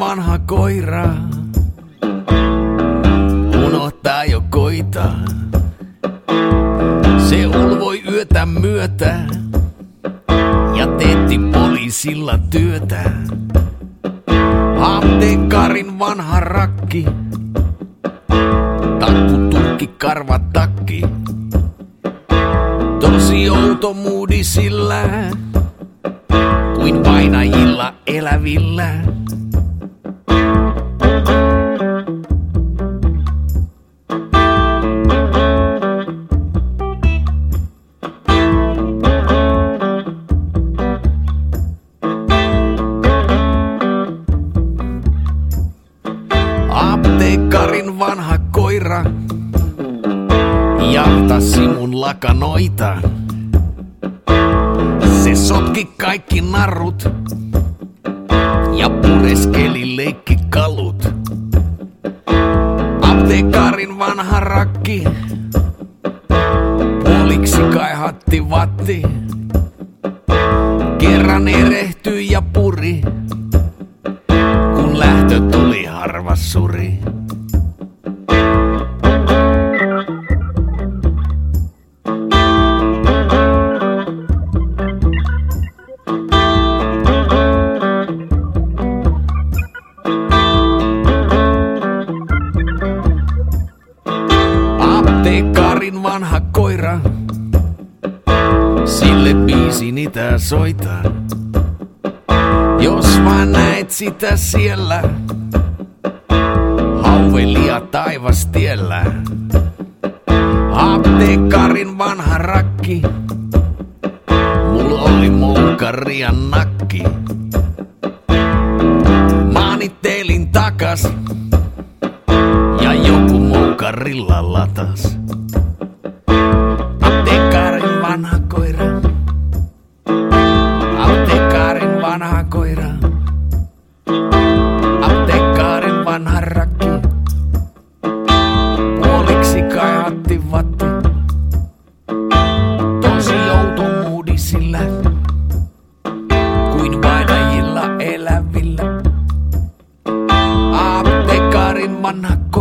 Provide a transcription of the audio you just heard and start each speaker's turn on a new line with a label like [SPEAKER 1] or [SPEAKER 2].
[SPEAKER 1] vanha koira unohtaa jo koita. Se ulvoi yötä myötä ja teetti poliisilla työtä. Apteekkarin vanha rakki, takku, tukki, karvat, takki. Tosi outo moodi sillä, kuin vainajilla elävillä. Apteekkarin vanha koira jahtasi mun lakanoita. Se sotki kaikki narrut ja pureskeli leikkikalut. Apteekkarin vanha rakki puoliksi kaihatti vatti. Kerran erehtyi ja puri, kun lähtö tuli harva suri. Apteekkarin vanha koira, sille biisin itää soita. Jos vaan näet sitä siellä, hauvelia taivastiellä. Apteekkarin vanha rakki, mulla oli moukarian nakki. Maanittelin takas ja joku moukarilla latas. Apteekkarin vanha koira, apteekkarin vanha koira, apteekkarin vanha rakki, puoliksi kaihatti vatti. Tosi outo moodi sillä, kuin vainajilla elävillä. Apteekkarin vanha